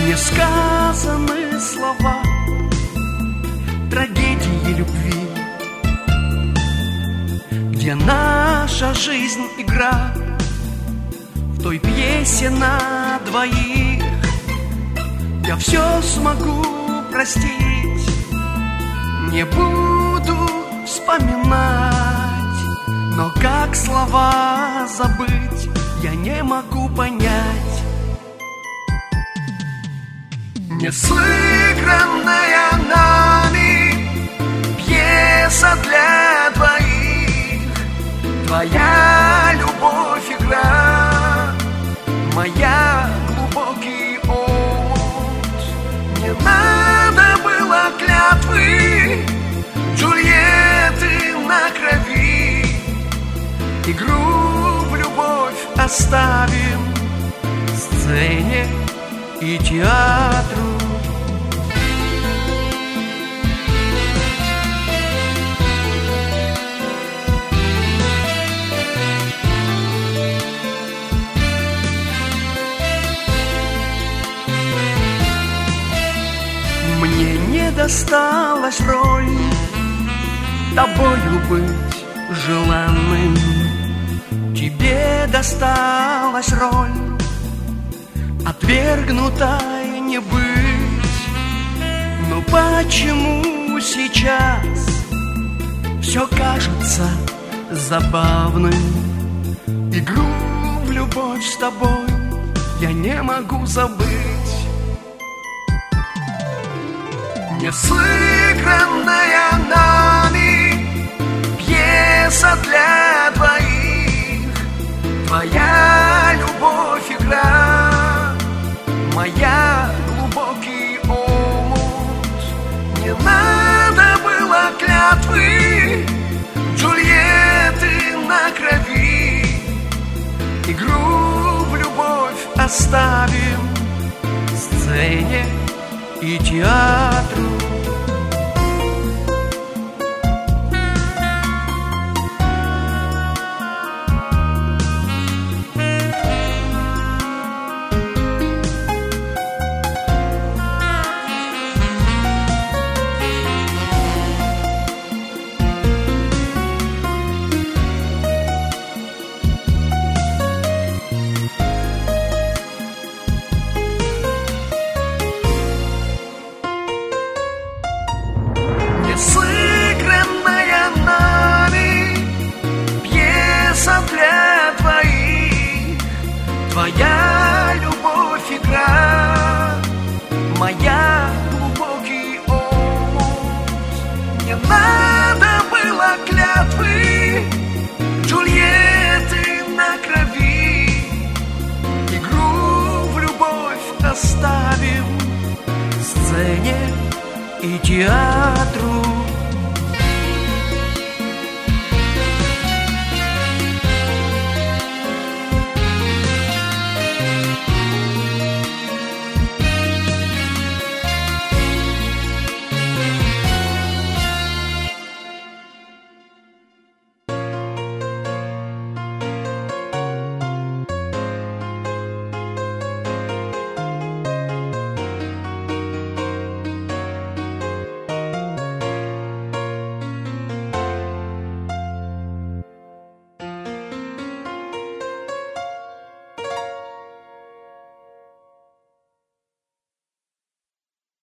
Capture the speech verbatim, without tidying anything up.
Несказаны слова трагедии любви, где наша жизнь игра в той пьесе на двоих. Я все смогу простить, не буду вспоминать, но как слова забыть, я не могу понять. Не сыгранная нами пьеса для двоих, твоя любовь игра, моя глубокий омут. Не надо было клятвы Джульетты на крови, игру в любовь оставим сцене и театру. Мне не досталась роль тобою быть желанным, тебе досталась роль отвергнутой не быть. Но почему сейчас все кажется забавным? Игру в любовь с тобой я не могу забыть. Не сыгранная нами пьеса для двоих, твоя любовь игра, моя глубокий омут. Не надо было клятвы Джульетты на крови, игру в любовь оставим сцене и театру. Сыгранная нами пьеса для двоих, твоя любовь игра, моя глубокий омут. Не надо было клятвы Джульетты на крови, игру в любовь оставим сцене и театру.